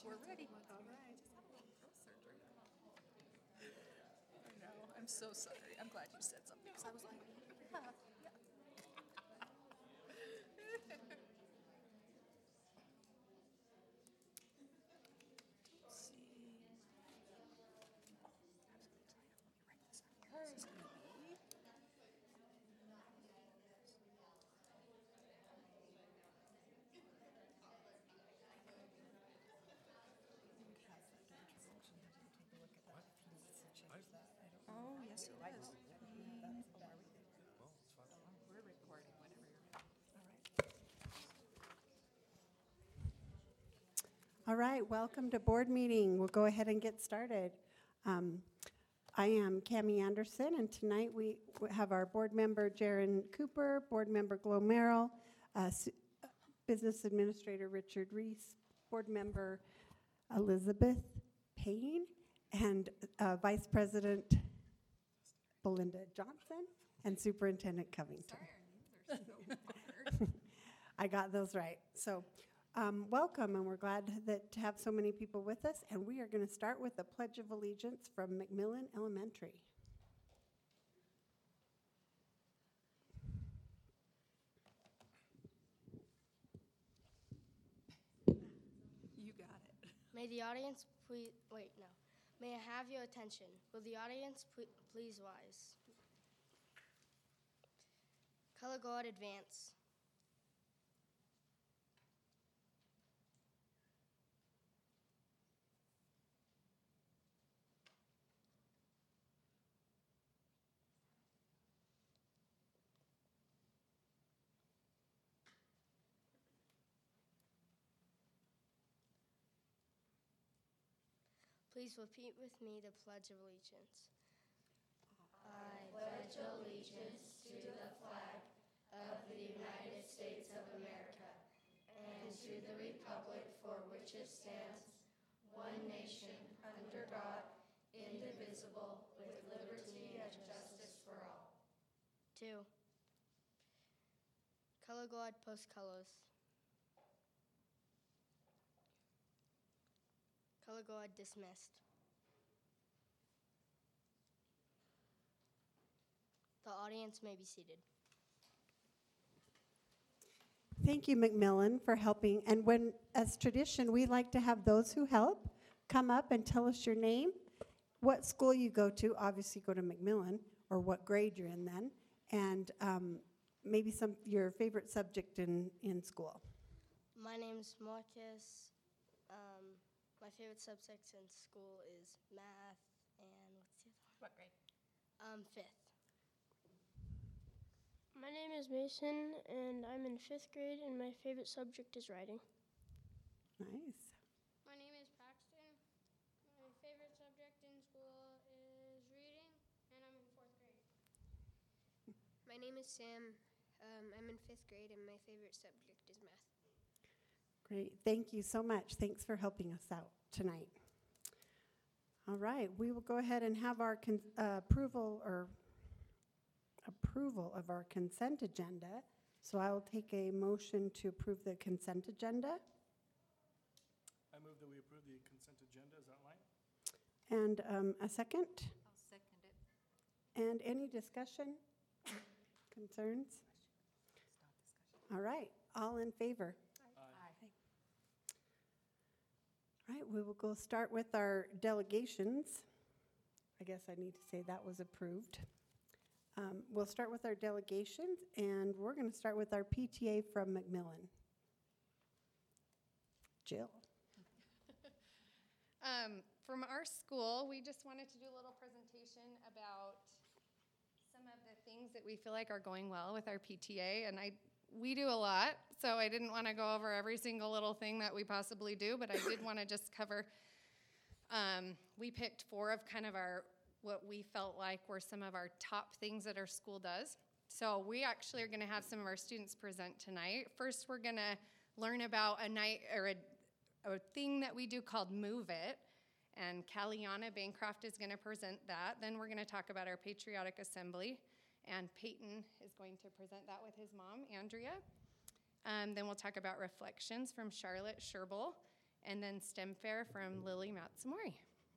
We're ready. All right. Surgery. I know. I'm so sorry. I'm glad you said something because I was like, yeah. Let's see. I was going to tell you. Let me write this out here. This is going to be. Oh, yes, he does. We're recording whenever you're ready. All right, welcome to board meeting. We'll go ahead and get started. I am Cammie Anderson, and tonight we have our board member, Jaron Cooper, board member, Glo Merrill, business administrator, Richard Reese, board member, Elizabeth Payne, and vice president, Belinda Johnson, and superintendent Covington. Sorry, our names are so hard. I got those right. So welcome, and we're glad to have so many people with us. And we are going to start with the Pledge of Allegiance from McMillan Elementary. You got it. May the audience please, May I have your attention? Will the audience please rise? Color Guard advance. Please repeat with me the Pledge of Allegiance. I pledge allegiance to the flag of the United States of America and to the republic for which it stands, one nation, under God, indivisible, with liberty and justice for all. 2. Color Guard post colors. Color Guard dismissed. The audience may be seated. Thank you, McMillan, for helping. And when, as tradition, we like to have those who help come up and tell us your name, what school you go to, obviously go to McMillan, or what grade you're in then, and maybe your favorite subject in school. My name's Marcus. My favorite subjects in school is math and what's the other one? What grade? 5th. My name is Mason, and I'm in 5th grade, and my favorite subject is writing. Nice. My name is Paxton. My favorite subject in school is reading, and I'm in 4th grade. My name is Sam. I'm in 5th grade, and my favorite subject is math. Great. Thank you so much. Thanks for helping us out tonight. All right. We will go ahead and have our approval of our consent agenda. So I will take a motion to approve the consent agenda. I move that we approve the consent agenda as outlined. And a second. I'll second it. And any discussion, concerns? Stop discussion. All right. All in favor? Aye. All right. We will go start with our delegations. I guess I need to say that was approved. We'll start with our delegations, and we're going to start with our PTA from McMillan. Jill. From our school, we just wanted to do a little presentation about some of the things that we feel like are going well with our PTA, and we do a lot, so I didn't want to go over every single little thing that we possibly do, but I did want to just cover, we picked 4 of kind of what we felt like were some of our top things that our school does. So we actually are going to have some of our students present tonight. First, we're going to learn about a thing that we do called Move It, and Caliana Bancroft is going to present that. Then we're going to talk about our Patriotic Assembly, and Peyton is going to present that with his mom, Andrea. Then we'll talk about Reflections from Charlotte Sherbel, and then STEM Fair from Lily Matsumori.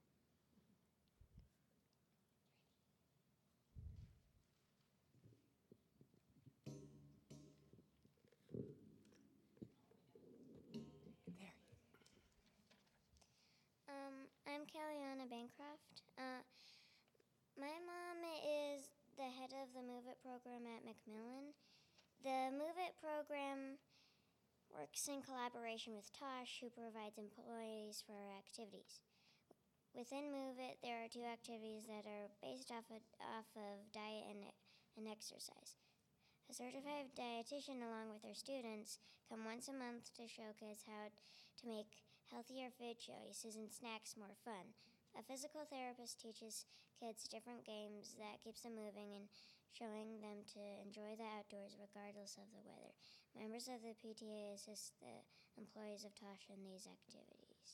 I'm Caliana Bancroft. My mom is the head of the Move It program at Macmillan. The Move It program works in collaboration with Tosh, who provides employees for activities. Within Move It, there are 2 activities that are based off of diet and exercise. A certified dietitian, along with her students, come once a month to show kids how to make healthier food choices and snacks more fun. A physical therapist teaches kids different games that keeps them moving and showing them to enjoy the outdoors regardless of the weather. Members of the PTA assist the employees of Tosh in these activities.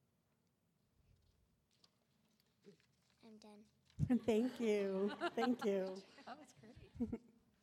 I'm done. Thank you. Thank you. That was great.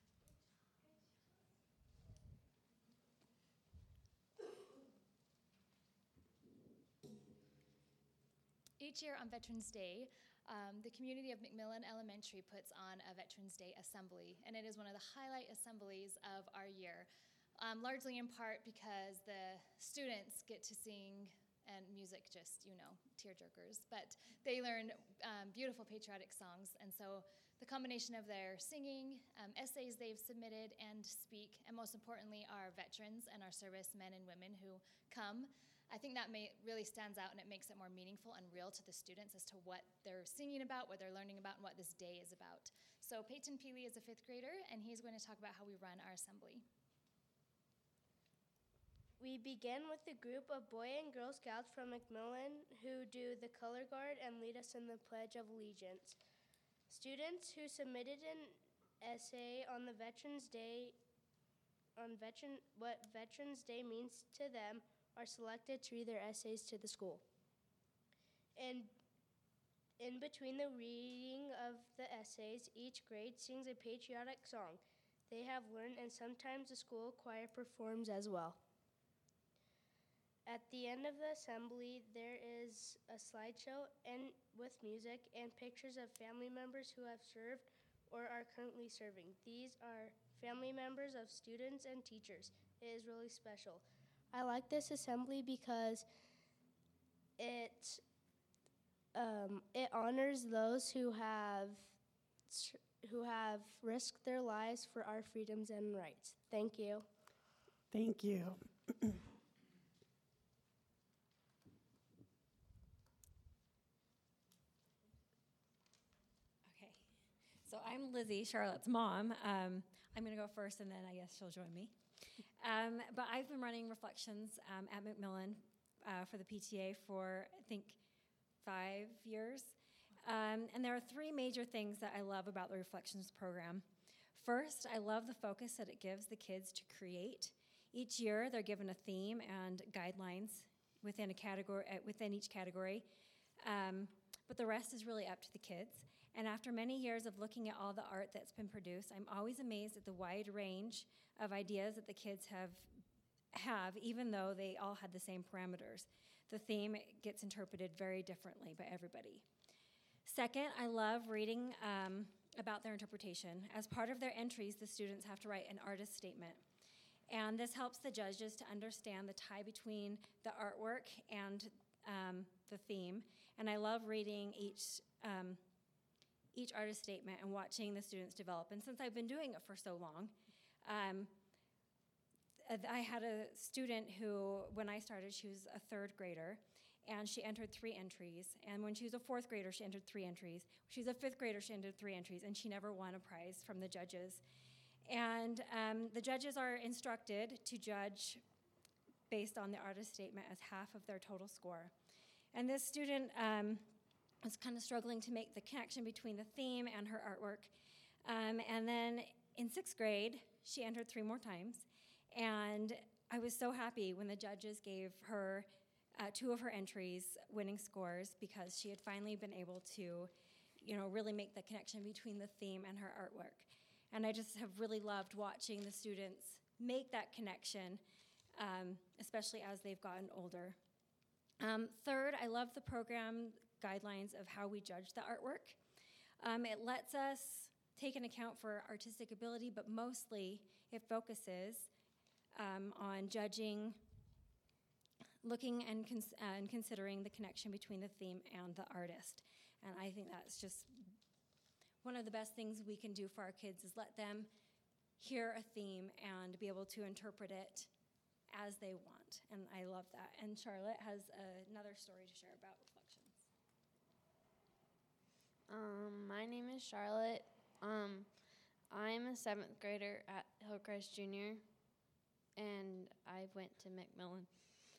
Each year on Veterans Day, the community of McMillan Elementary puts on a Veterans Day assembly, and it is one of the highlight assemblies of our year, largely in part because the students get to sing, and music just, tearjerkers, but they learn beautiful patriotic songs, and so the combination of their singing, essays they've submitted and speak, and most importantly, our veterans and our servicemen and women who come, I think that really stands out, and it makes it more meaningful and real to the students as to what they're singing about, what they're learning about, and what this day is about. So Peyton Peely is a 5th grader, and he's going to talk about how we run our assembly. We begin with a group of Boy and Girl Scouts from Macmillan who do the color guard and lead us in the Pledge of Allegiance. Students who submitted an essay on the Veterans Day, what Veterans Day means to them, are selected to read their essays to the school. And in between the reading of the essays, each grade sings a patriotic song they have learned, and sometimes the school choir performs as well. At the end of the assembly, there is a slideshow and with music and pictures of family members who have served or are currently serving. These are family members of students and teachers. It is really special. I like this assembly because it honors those who have risked their lives for our freedoms and rights. Thank you. Thank you. Okay, so I'm Lizzie, Charlotte's mom. I'm going to go first, and then I guess she'll join me. But I've been running Reflections at Macmillan for the PTA for, I think, 5 years. And there are 3 major things that I love about the Reflections program. First, I love the focus that it gives the kids to create. Each year, they're given a theme and guidelines within each category. But the rest is really up to the kids. And after many years of looking at all the art that's been produced, I'm always amazed at the wide range of ideas that the kids have, even though they all had the same parameters. The theme gets interpreted very differently by everybody. Second, I love reading about their interpretation. As part of their entries, the students have to write an artist statement. And this helps the judges to understand the tie between the artwork and the theme. And I love reading each artist statement and watching the students develop. And since I've been doing it for so long, I had a student who, when I started, she was a 3rd grader, and she entered 3 entries. And when she was a 4th grader, she entered 3 entries. She was a 5th grader, she entered 3 entries, and she never won a prize from the judges. And the judges are instructed to judge based on the artist statement as half of their total score. And this student was kind of struggling to make the connection between the theme and her artwork. And then in 6th grade, she entered 3 more times. And I was so happy when the judges gave her 2 of her entries winning scores, because she had finally been able to, really make the connection between the theme and her artwork. And I just have really loved watching the students make that connection, especially as they've gotten older. Third, I love the program guidelines of how we judge the artwork. It lets us take an account for artistic ability, but mostly it focuses on judging, looking and considering the connection between the theme and the artist. And I think that's just one of the best things we can do for our kids is let them hear a theme and be able to interpret it as they want. And I love that. And Charlotte has another story to share about Reflections. My name is Charlotte. I'm a 7th grader at Hillcrest Junior, and I went to McMillan.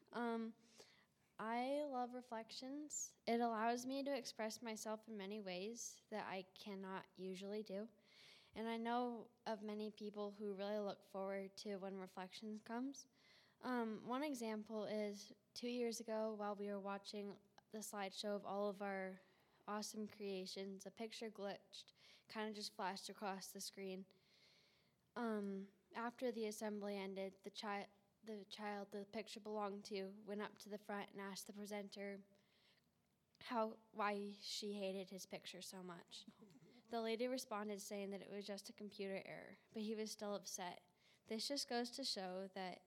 I love Reflections. It allows me to express myself in many ways that I cannot usually do. And I know of many people who really look forward to when Reflections comes. One example is 2 years ago while we were watching the slideshow of all of our awesome creations, a picture glitched, kind of just flashed across the screen. After the assembly ended, the child the picture belonged to went up to the front and asked the presenter why she hated his picture so much. The lady responded saying that it was just a computer error, but he was still upset. This just goes to show that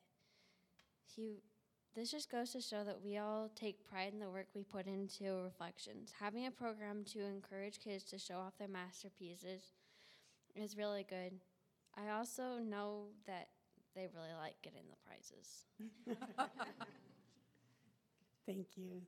we all take pride in the work we put into Reflections. Having a program to encourage kids to show off their masterpieces is really good. I also know that they really like getting the prizes. Thank you.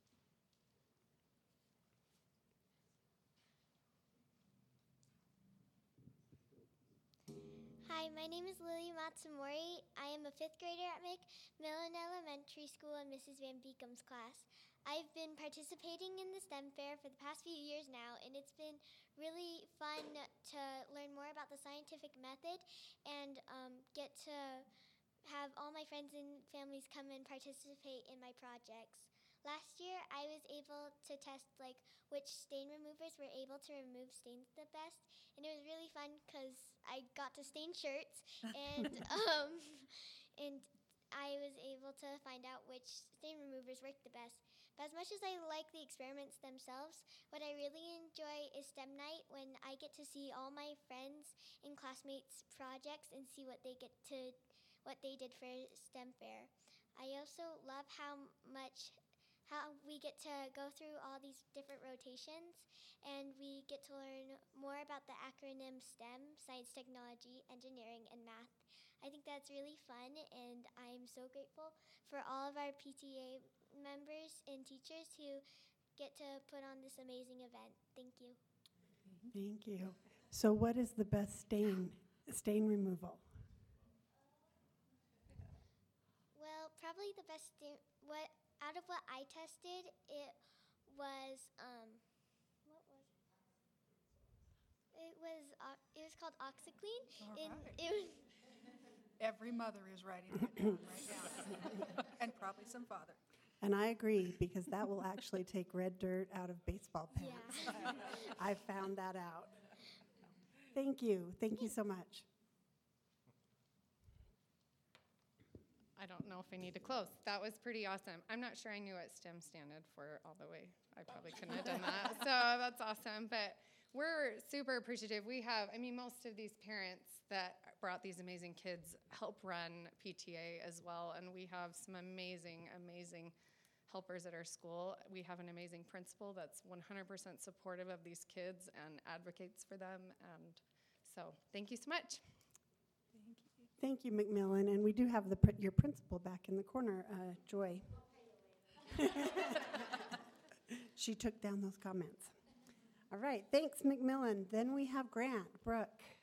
Hi, my name is Lily Matsumori. I am a 5th grader at McMillan Elementary School in Mrs. Van Beekam's class. I've been participating in the STEM fair for the past few years now, and it's been really fun to learn more about the scientific method and get to have all my friends and families come and participate in my projects. Last year, I was able to test which stain removers were able to remove stains the best, and it was really fun because I got to stain shirts, and and I was able to find out which stain removers worked the best. But as much as I like the experiments themselves, what I really enjoy is STEM night when I get to see all my friends and classmates' projects and see what they did for STEM fair. I also love how we get to go through all these different rotations, and we get to learn more about the acronym STEM, science, technology, engineering, and math. I think that's really fun, and I'm so grateful for all of our PTA members and teachers who get to put on this amazing event. Thank you. Thank you. So what is the best stain removal? Well, probably the best stain, out of what I tested, it was it was called OxyClean. Every mother is writing that down right now, and probably some father. And I agree, because that will actually take red dirt out of baseball pants. Yeah. I found that out. Thank you. Thank you so much. I don't know if I need to close. That was pretty awesome. I'm not sure I knew what STEM standed for all the way. I probably couldn't have done that. So that's awesome. But we're super appreciative. We have, most of these parents that brought these amazing kids help run PTA as well. And we have some amazing, amazing helpers at our school. We have an amazing principal that's 100% supportive of these kids and advocates for them. And so thank you so much. Thank you, McMillan. And we do have your principal back in the corner, Joy. She took down those comments. All right, thanks, McMillan. Then we have Grant. Brooke.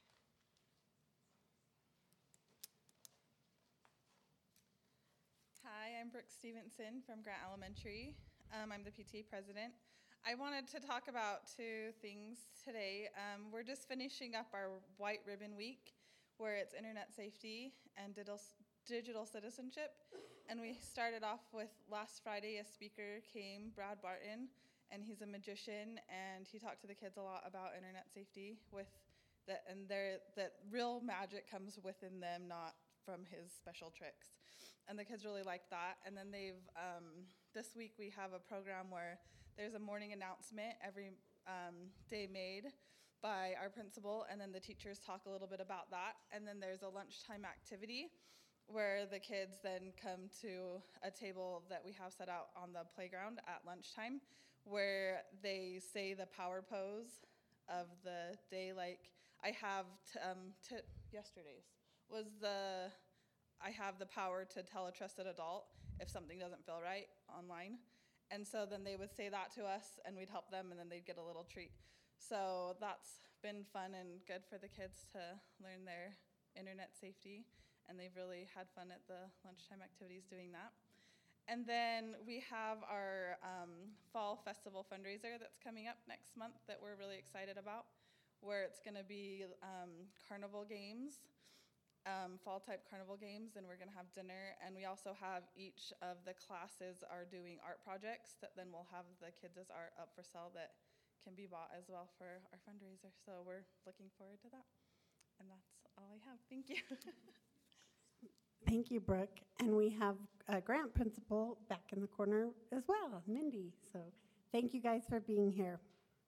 Hi, I'm Brooke Stevenson from Grant Elementary. I'm the PTA president. I wanted to talk about 2 things today. We're just finishing up our White Ribbon Week, where it's internet safety and digital citizenship. And we started off with last Friday, a speaker came, Brad Barton, and he's a magician, and he talked to the kids a lot about internet safety that real magic comes within them, not from his special tricks. And the kids really liked that. And then this week we have a program where there's a morning announcement every day made by our principal, and then the teachers talk a little bit about that. And then there's a lunchtime activity where the kids then come to a table that we have set out on the playground at lunchtime, where they say the power pose of the day. Like I have yesterday's was I have the power to tell a trusted adult if something doesn't feel right online. And so then they would say that to us, and we'd help them, and then they'd get a little treat. So that's been fun and good for the kids to learn their internet safety, and they've really had fun at the lunchtime activities doing that. And then we have our fall festival fundraiser that's coming up next month that we're really excited about, where it's going to be carnival games, fall-type carnival games, and we're going to have dinner. And we also have each of the classes are doing art projects that then we'll have the kids' art up for sale that can be bought as well for our fundraiser. So we're looking forward to that. And that's all I have. Thank you. Thank you, Brooke. And we have a Grant principal back in the corner as well, Mindy. So thank you guys for being here.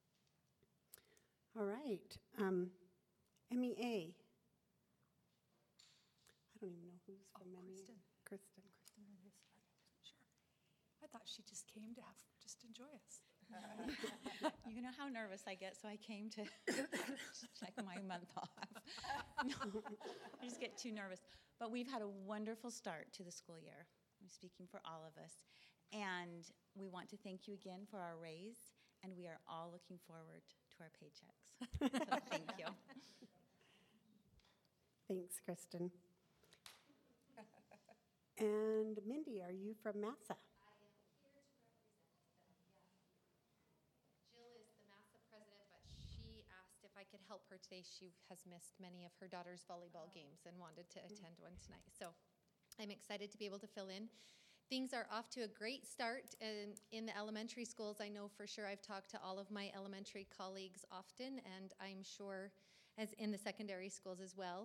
All right. MEA. I don't even know who's from MEA. Kristen. Sure. I thought she just came to just enjoy us. You know how nervous I get, so I came to check my month off. No, I just get too nervous. But we've had a wonderful start to the school year. I'm speaking for all of us. And we want to thank you again for our raise, and we are all looking forward to our paychecks. So thank you. Thanks, Kristen. And Mindy, are you from MASA? I could help her today. She has missed many of her daughter's volleyball games and wanted to attend one tonight. So I'm excited to be able to fill in. Things are off to a great start in the elementary schools. I know for sure I've talked to all of my elementary colleagues often, and I'm sure as in the secondary schools as well.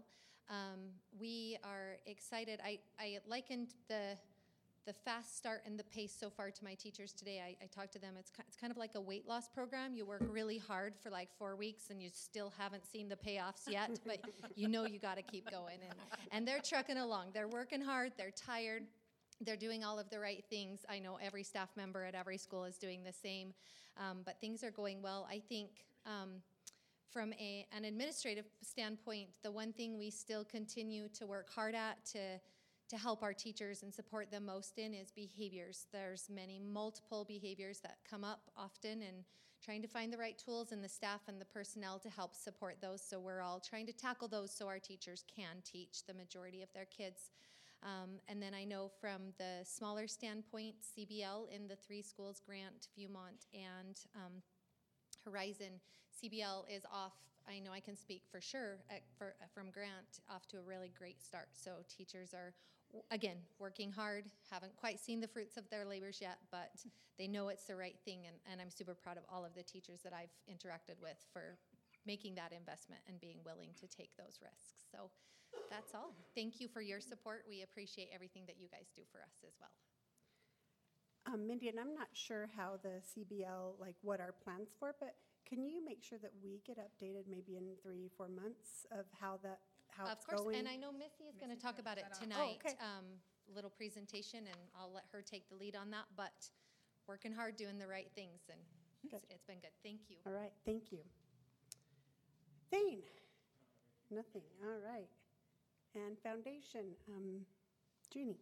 We are excited. I likened the fast start and the pace so far to my teachers today. I talked to them. It's kind of like a weight loss program. You work really hard for like 4 weeks and you still haven't seen the payoffs yet, but you know you got to keep going. And they're trucking along. They're working hard. They're tired. They're doing all of the right things. I know every staff member at every school is doing the same, but things are going well. I think from an administrative standpoint, the one thing we still continue to work hard at to help our teachers and support them most in is behaviors. There's multiple behaviors that come up often, and trying to find the right tools and the staff and the personnel to help support those. So we're all trying to tackle those so our teachers can teach the majority of their kids. And then I know from the smaller standpoint, CBL in the 3 schools, Grant, Viewmont, and Horizon, CBL is off. I know I can speak for sure from Grant, off to a really great start. So teachers are, again, working hard, haven't quite seen the fruits of their labors yet, but they know it's the right thing, and I'm super proud of all of the teachers that I've interacted with for making that investment and being willing to take those risks. So that's all. Thank you for your support. We appreciate everything that you guys do for us as well. Mindy, and I'm not sure how the CBL, like what our plans for, but can you make sure that we get updated maybe in 3-4 months of how it's going? Of course, and I know Missy is going to talk about it tonight, okay. Little presentation, and I'll let her take the lead on that, but working hard, doing the right things, and it's been good. Thank you. All right, thank you. Thane? Nothing, all right. And foundation, Junie?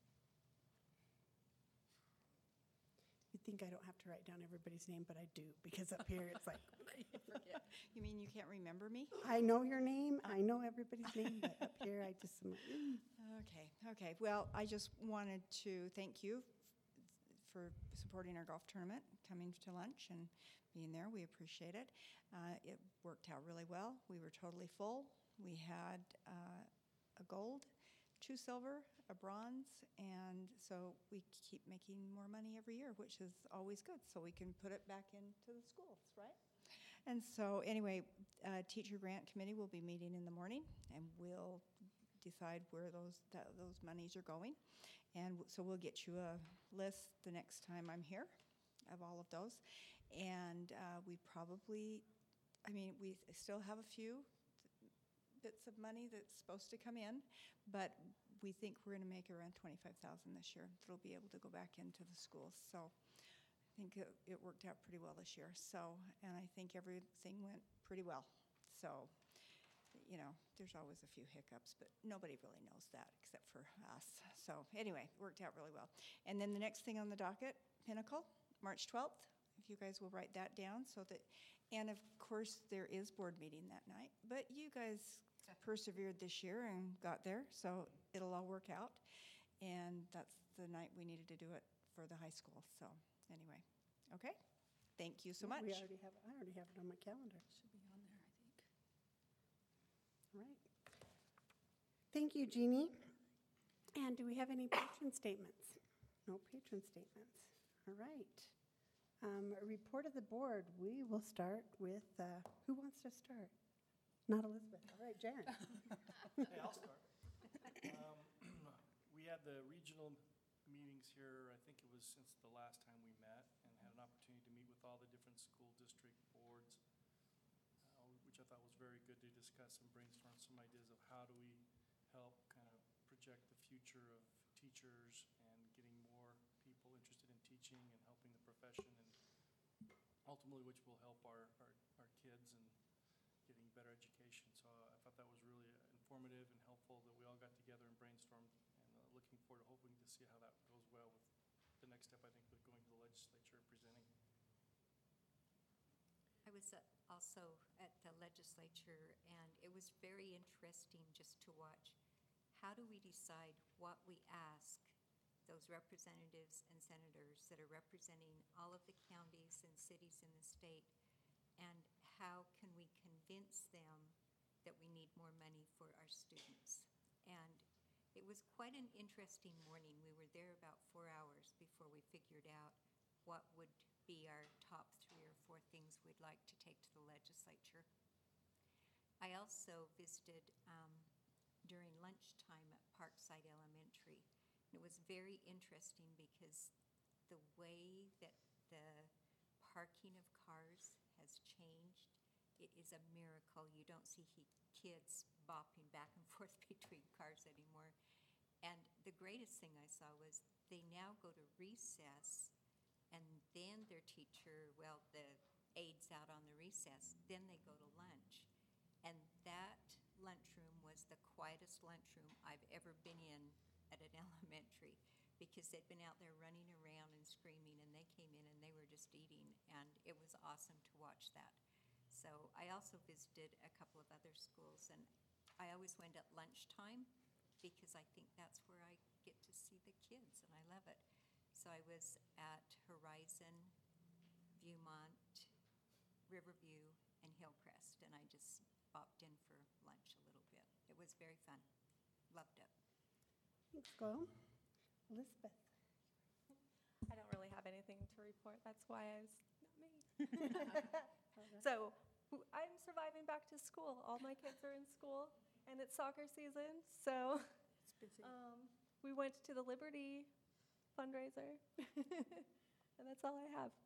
You'd think I don't have to write down everybody's name, but I do, because up here it's like, You forget. You mean you can't remember me? I know your name, I know everybody's name, but up here I just am like, Okay. Well, I just wanted to thank you for supporting our golf tournament, coming to lunch and being there. We appreciate it. It worked out really well. We were totally full. We had a gold, 2 silver, a bronze, and so we keep making more money every year, which is always good, so we can put it back into the schools, right? And so anyway, Teacher Grant Committee will be meeting in the morning, and we'll decide where those monies are going. And so we'll get you a list the next time I'm here of all of those. And we probably, I mean, we still have a few bits of money that's supposed to come in, but we think we're going to make around $25,000 this year. That'll be able to go back into the schools. So I think it worked out pretty well this year. So, and I think everything went pretty well. So, you know, there's always a few hiccups, but nobody really knows that except for us. So anyway, it worked out really well. And then the next thing on the docket, Pinnacle, March 12th. If you guys will write that down so that, and of course there is board meeting that night, but you guys persevered this year and got there, so it'll all work out. And that's the night we needed to do it for the high school. So anyway, okay. Thank you so much. I already have it on my calendar. Should be on there, I think. All right. Thank you, Jeannie. And do we have any patron statements? No patron statements. All right. A report of the board. We will start with, who wants to start? Not Elizabeth. All right, Jaron. Hey, I'll start. We had the regional meetings here, I think it was since the last time we met, and had an opportunity to meet with all the different school district boards, which I thought was very good to discuss and brainstorm some ideas of how do we help kind of project the future of teachers and getting more people interested in teaching and helping the profession, and ultimately which will help our kids and getting better education. So I thought that was really informative and helpful that we all got together and brainstormed, and looking forward to hoping to see how that goes well with the next step, I think, with going to the legislature and presenting. I was also at the legislature, and it was very interesting just to watch. How do we decide what we ask those representatives and senators that are representing all of the counties and cities in the state, and how can we convince them that we need more money for our students? And it was quite an interesting morning. We were there about 4 hours before we figured out what would be our top 3 or 4 things we'd like to take to the legislature. I also visited during lunchtime at Parkside Elementary. It was very interesting because the way that the parking of cars has changed, it is a miracle. You don't see kids bopping back and forth between cars anymore. And the greatest thing I saw was they now go to recess, and then their teacher, well, the aide's out on the recess, then they go to lunch. And that lunchroom was the quietest lunchroom I've ever been in at an elementary, because they'd been out there running around and screaming, and they came in and they were just eating, and it was awesome to watch that. So I also visited a couple of other schools, and I always went at lunchtime because I think that's where I get to see the kids, and I love it. So I was at Horizon, Viewmont, Riverview, and Hillcrest, and I just bopped in for lunch a little bit. It was very fun. Loved it. Thanks, Glo. Elizabeth. I don't really have anything to report. That's why I was not me. So I'm surviving back to school. All my kids are in school, and it's soccer season. So we went to the Liberty fundraiser, and that's all I have.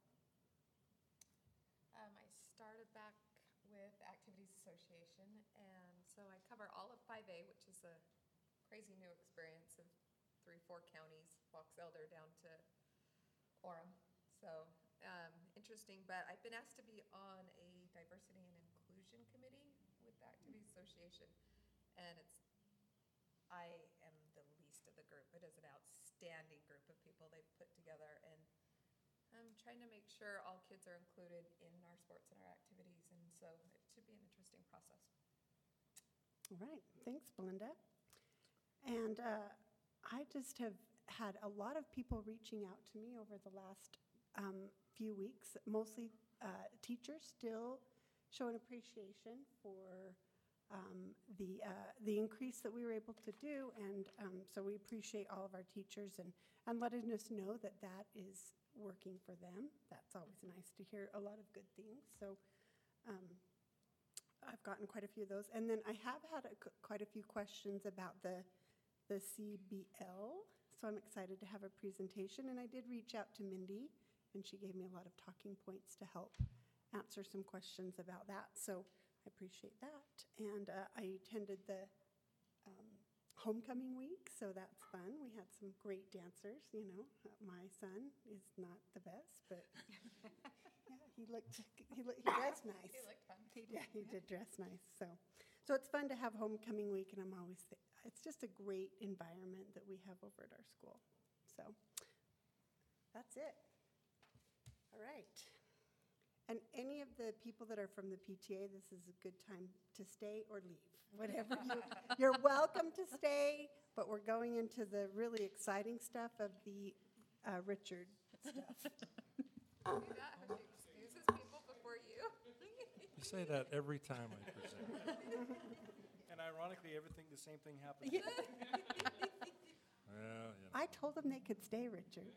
I started back with Activities Association, and so I cover all of 5A, which is a crazy new experience of 3-4 counties, Fox Elder down to Orem. So interesting, but I've been asked to be on a diversity and inclusion committee with the Activities Association, and I am the least of the group. It is an outstanding group of people they've put together, and I'm trying to make sure all kids are included in our sports and our activities, and so it should be an interesting process. All right. Thanks, Belinda. And I just have had a lot of people reaching out to me over the last few weeks, mostly teachers still showing appreciation for the increase that we were able to do, and so we appreciate all of our teachers and letting us know that that is working for them. That's always nice to hear a lot of good things. So I've gotten quite a few of those. And then I have had quite a few questions about the CBL, so I'm excited to have a presentation. And I did reach out to Mindy, and she gave me a lot of talking points to help answer some questions about that. So I appreciate that. And I attended the homecoming week, so that's fun. We had some great dancers, you know. My son is not the best, but yeah, he dressed nice. He looked fun. Yeah, he did dress nice. So it's fun to have homecoming week, and I'm always, it's just a great environment that we have over at our school. So that's it. All right. And any of the people that are from the PTA, this is a good time to stay or leave. Whatever you're welcome to stay, but we're going into the really exciting stuff of the Richard stuff. Excuses people before you. You say that every time I present. And ironically, the same thing happens. Yeah. Well, you know. I told them they could stay, Richard.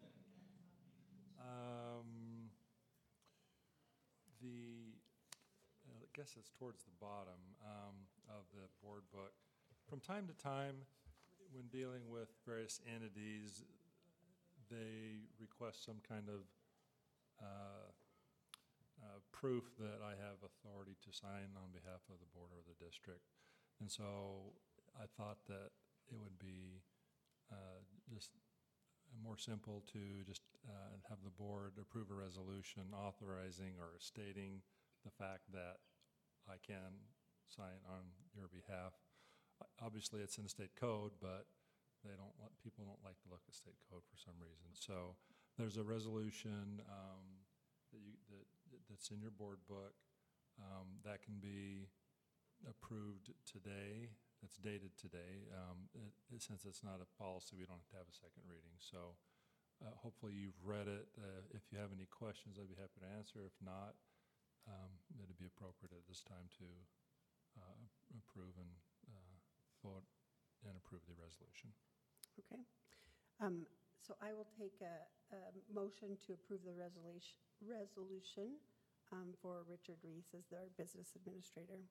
I guess it's towards the bottom of the board book. From time to time, when dealing with various entities, they request some kind of proof that I have authority to sign on behalf of the board or the district. And so I thought that it would be just more simple to just have the board approve a resolution authorizing or stating the fact that I can sign on your behalf. Obviously, it's in state code, but people don't like to look at state code for some reason. So there's a resolution that's in your board book that can be approved today. It's dated today. Since it's not a policy, we don't have to have a second reading. So hopefully you've read it. If you have any questions, I'd be happy to answer. If not, it'd be appropriate at this time to approve and vote and approve the resolution. Okay. So I will take a motion to approve the resolution for Richard Reese as our business administrator.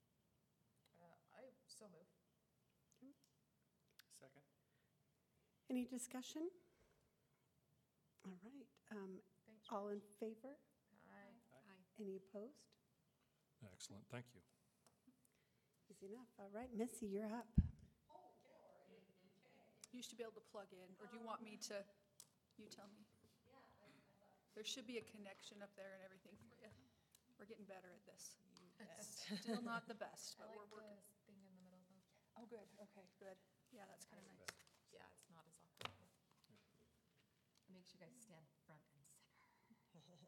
I so move. Okay. Second. Any discussion? All right. Thanks, All in favor? Aye. Any opposed? Excellent, thank you. Easy enough. All right, Missy, you're up. You should be able to plug in, or do you want me to, you tell me? There should be a connection up there and everything for you. We're getting better at this. Still not the best, but we're working. Thing in the middle though. Oh, good, okay, good. Yeah, that's kind of nice. Yeah, it's not as awkward. It makes you guys stand front and center.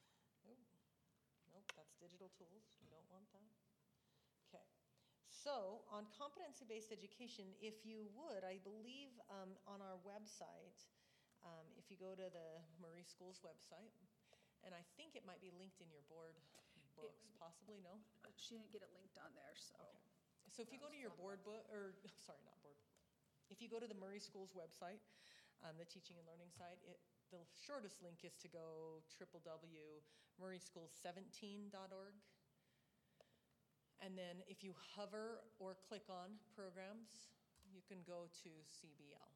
Nope, that's digital tools. You don't want that. Okay. So on competency-based education, if you would, I believe on our website, if you go to the Murray Schools website, and I think it might be linked in your board books, possibly, no? She didn't get it linked on there, so. Okay. So if you go to your board book, or sorry, not board. If you go to the Murray Schools website, the teaching and learning site, the shortest link is to go www.murrayschools17.org. And then if you hover or click on programs, you can go to CBL.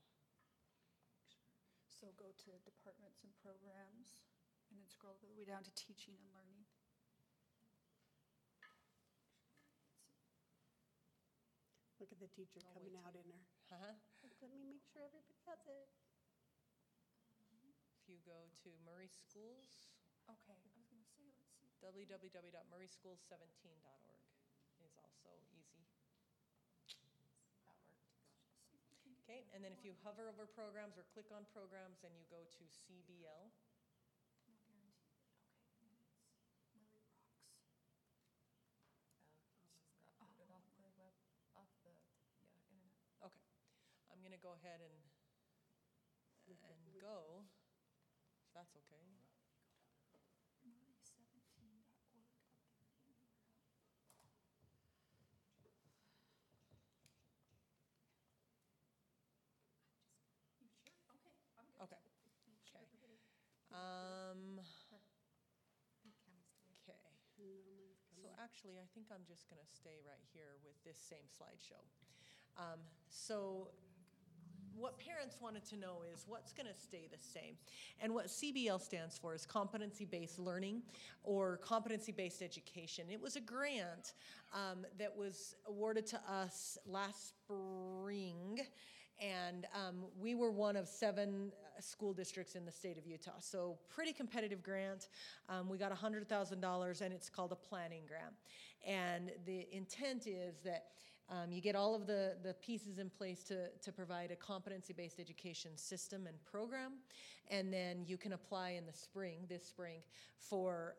So go to departments and programs, and then scroll all the way down to teaching and learning. Look at the teacher coming out in her. Uh-huh. Let me make sure everybody has it. If you go to Murray Schools, Okay, I was going to say, let's see. www.murrayschools17.org is also easy. That worked. Okay, and then if you hover over programs or click on programs, then you go to CBL. No guarantee. Okay, and then it's Murray Rocks. She's got booted off the web, off the internet. Okay, I'm going to go ahead and go, if that's okay. Murray17.org. You sure? Okay, I'm good. Okay. Make sure Okay. everybody- Okay. No, mine's So coming. actually, I think I'm just going to stay right here with this same slideshow. So what parents wanted to know is what's going to stay the same. And what CBL stands for is competency-based learning or competency-based education. It was a grant that was awarded to us last spring, and we were one of 7 school districts in the state of Utah. So pretty competitive grant. We got $100,000, and it's called a planning grant. And the intent is that you get all of the pieces in place to provide a competency-based education system and program, and then you can apply in the spring, this spring, for